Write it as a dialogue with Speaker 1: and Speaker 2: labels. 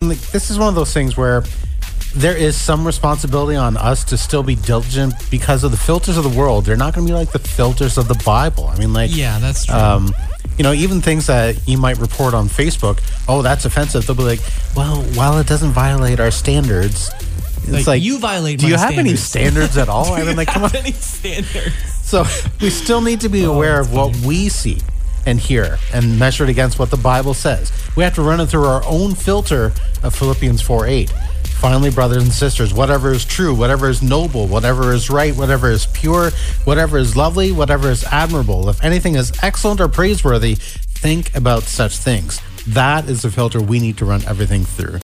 Speaker 1: like, this is one of those things where there is some responsibility on us to still be diligent because of the filters of the world. They're not going to be like the filters of the Bible. I mean, like,
Speaker 2: yeah, that's true.
Speaker 1: Even things that you might report on Facebook, oh, that's offensive. They'll be like, well, while it doesn't violate our standards, it's like
Speaker 2: you violate.
Speaker 1: Do you have any standards at all? I mean, like, come on.
Speaker 2: Any standards?
Speaker 1: So we still need to be aware of what we see and hear and measure it against what the Bible says. We have to run it through our own filter of Philippians 4:8. Finally, brothers and sisters, whatever is true, whatever is noble, whatever is right, whatever is pure, whatever is lovely, whatever is admirable, if anything is excellent or praiseworthy, think about such things. That is the filter we need to run everything through.